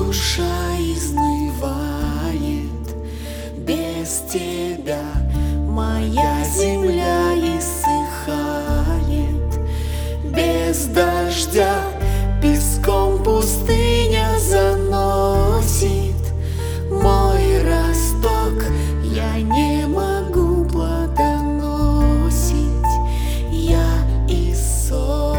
душа изнывает, без тебя моя земля иссыхает, без дождя песком пустыня заносит мой росток, я не могу плодоносить, я иссох.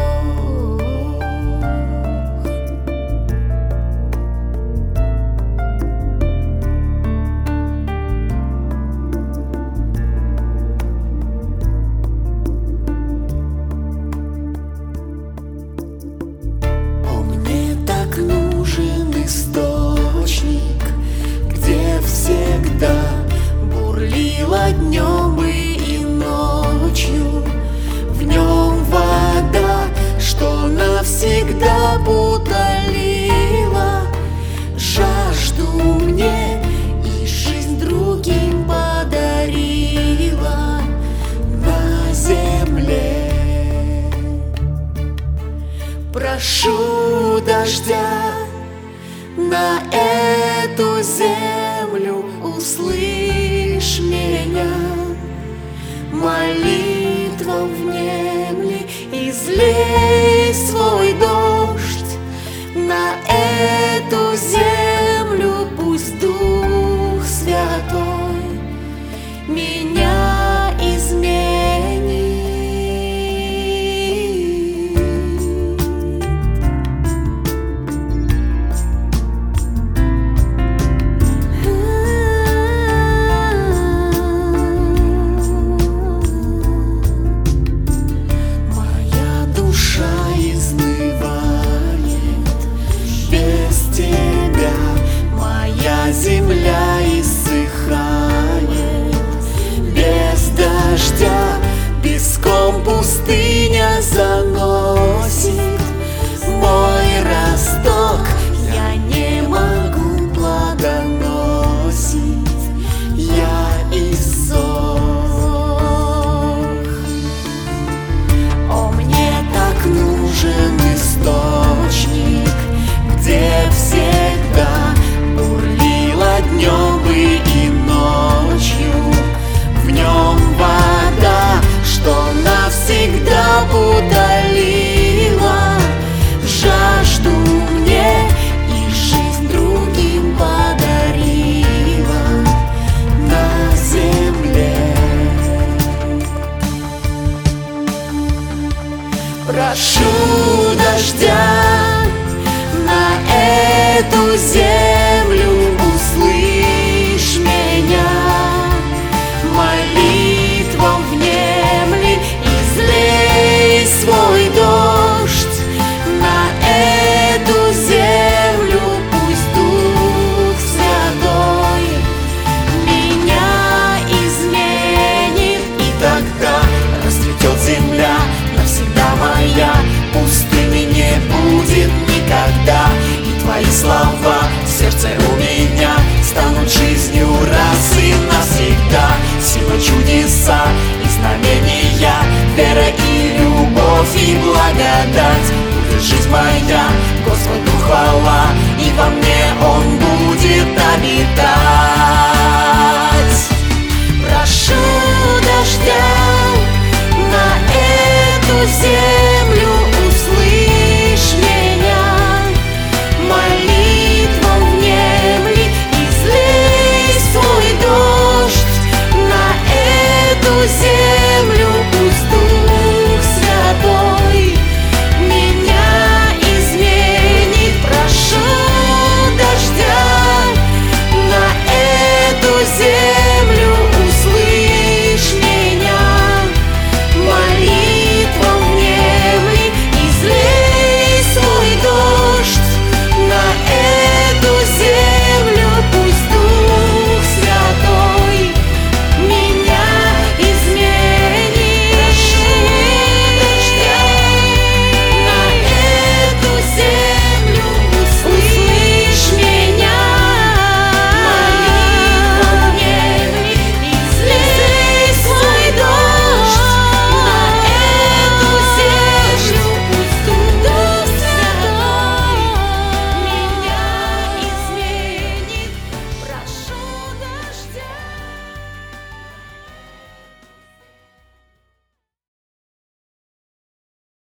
Источник, где всегда бурлила днем и ночью, в нем вода, что навсегда утолила жажду мне и жизнь другим подарила на земле. Прошу дождя на эту землю, услышь меня, молитвам внемли, излей свой дождь на эту землю, пусть Дух Святой меня изменит. Земля иссыхает, без дождя песком пустыня заносит мой росток, я не могу плодоносить, я иссох. О, мне так нужен источник, где всегда днем и ночью, в нем вода, что навсегда утолила жажду мне и жизнь другим подарила на земле. Прошу дождя на эту землю, услышь меня, молитвам внемли, излей свой дождь на эту землю, пусть Дух Святой меня изменит, и тогда расцветет земля навсегда моя, пустыни не будет никогда, и твои слова в сердце у меня станут жизнью раз и навсегда. Сила, чудеса и знамения, вера и любовь и благодать. Будет жизнь моя, Господу хвала, и во